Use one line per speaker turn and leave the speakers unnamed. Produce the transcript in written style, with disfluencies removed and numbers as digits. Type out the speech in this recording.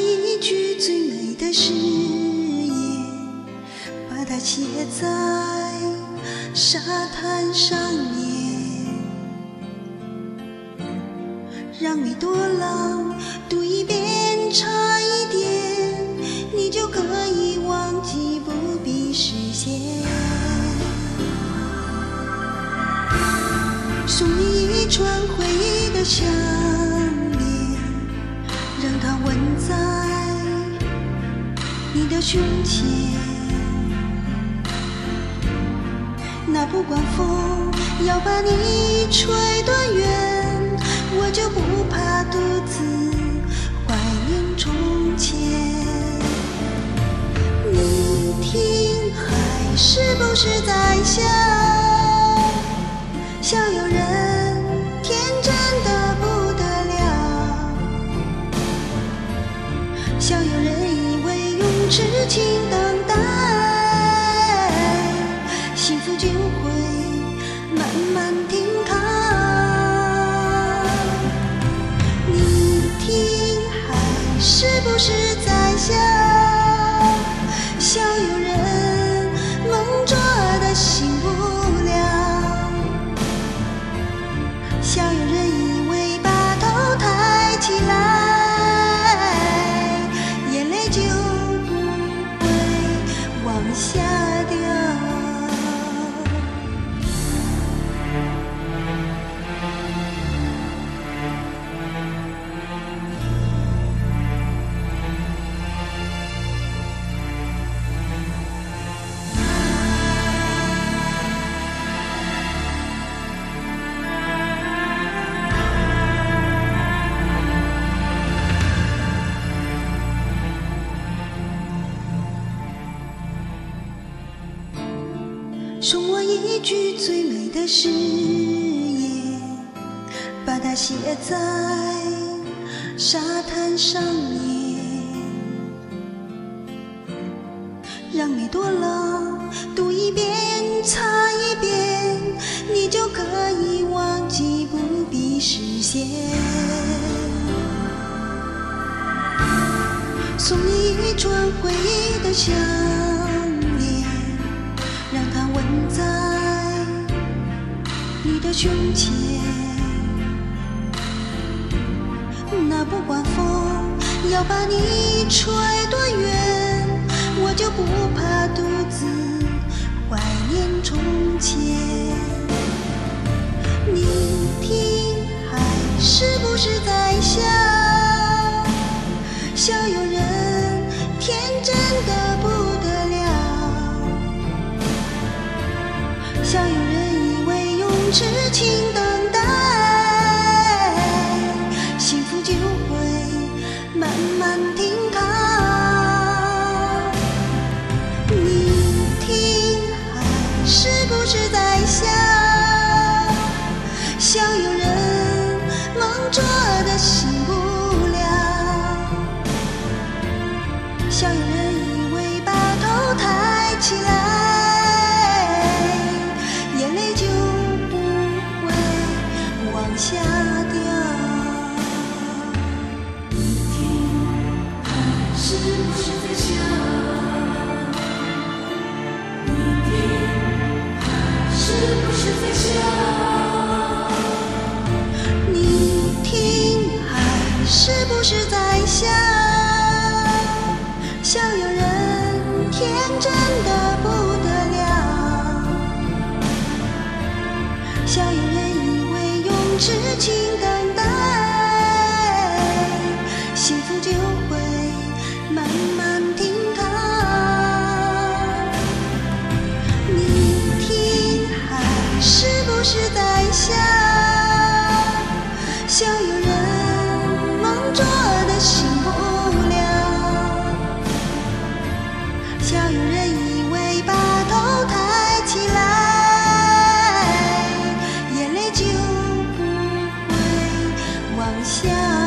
一句最美的誓言，把它写在沙滩上面，让每朵浪读一遍差一点，你就可以忘记，不必实现。送你一串回忆的项链，让它吻在你的胸前。那不管风要把你吹多远，我就不怕独自怀念从前。你听，海是不是在笑？笑有人天真的不得了，笑有人以为用痴情等待，幸福就会慢慢停靠。你听，海是不是在笑？笑有人梦着的醒不了，笑有人以为把头抬起来，眼泪就不会往下掉。送我一句最美的誓言，把它写在沙滩上面，让每朵浪读一遍擦一遍，你就可以忘记，不必实现。送你一串回忆的项链，让它吻在你的胸前。那不管风要把你吹多远，我就不怕独自怀念从前。你听，海是不是在笑？笑有人天真的不得了，笑有人以为用痴情等待，幸福就会慢慢停靠。你听，海是不是在笑？笑有人梦着的醒不了，笑有人以为把头抬起来，眼泪就不会往下掉。
你听，海是不是在笑？你听，海是不是在笑？
你听，海是不是在笑？笑有人天真的不得了，笑有人以为用痴情等待，幸福就会慢慢停靠。你听，海是不是在笑？笑有人梦着的醒不了，笑有人以为把头抬起来，眼泪就不会往下